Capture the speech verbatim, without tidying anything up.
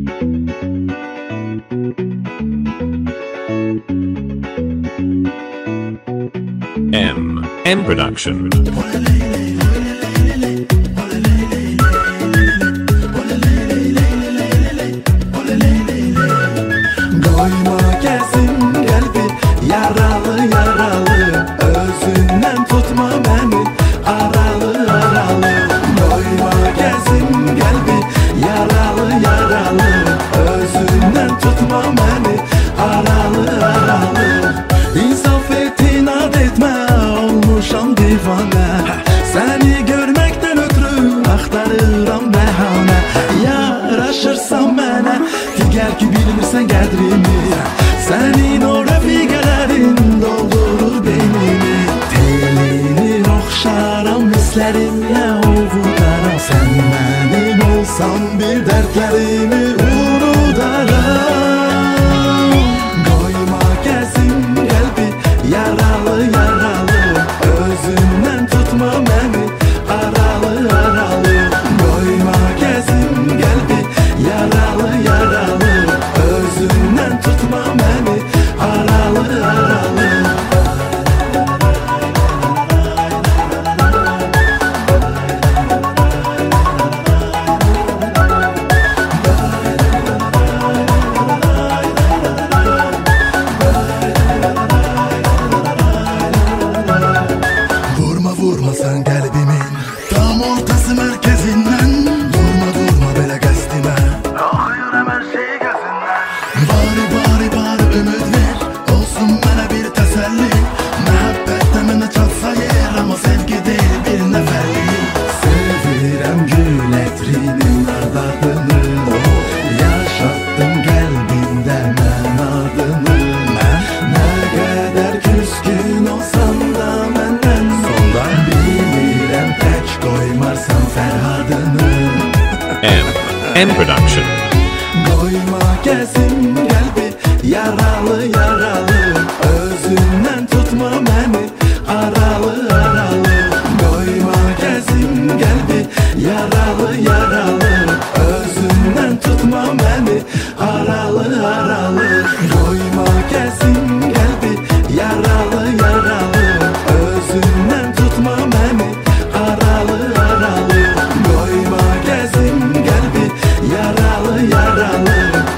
M. M Production. Doyma kesin kalbi yaralı yaralı, özünden tutma beni aralı aralı. Doyma kesin kalbi yaralı yaralı, özünden tutma beni aralı aralı. İnsaf et, inat etme, olmuşam divane. Seni görmekten ötürü aktarıram behane. Yaraşırsan bana diğer ki bilmirsen qədrimi, senin o rəfiqələrin doldurur beynimi. Telini oxşaram hisslərimlə ovudaram, sen mənim olsan bir dərdlərimi unudaram. Qoyma kəsin qəlbi yaralı yaralı, özündən tutma məni aralı aralı. Qoyma kəsin qəlbi yaralı yaralı, özündən tutma məni aralı aralı. Vurma vurma sen qəlbimin tam ortası mərkəzindən, durma durma belə qəsdimə, axıyıram hər şey gözündən. Bari bari bari ümid ver, olsun mənə bir təsəlli. Məhəbbətdə mənə çatsa yer, amma sevgi deyil bir nəfərlik. Sevirəm gül ətrinin adadını, yaşatdım qəlbimdə mən adını. Nə qədər küskün olsan da məndən, sonda bilirəm tək qoymarsan Fərhadını. M. M Production. Qoyma kəsin qəlbi yaralı yaralı, özündən tutma məni aralı aralı. Qoyma kəsin qəlbi yaralı yaralı, özündən tutma məni aralı aralı. Qoyma kəsin qəlbi yaralı yaralı, özündən tutma məni aralı aralı. Qoyma kəsin qəlbi yaralı yaralı,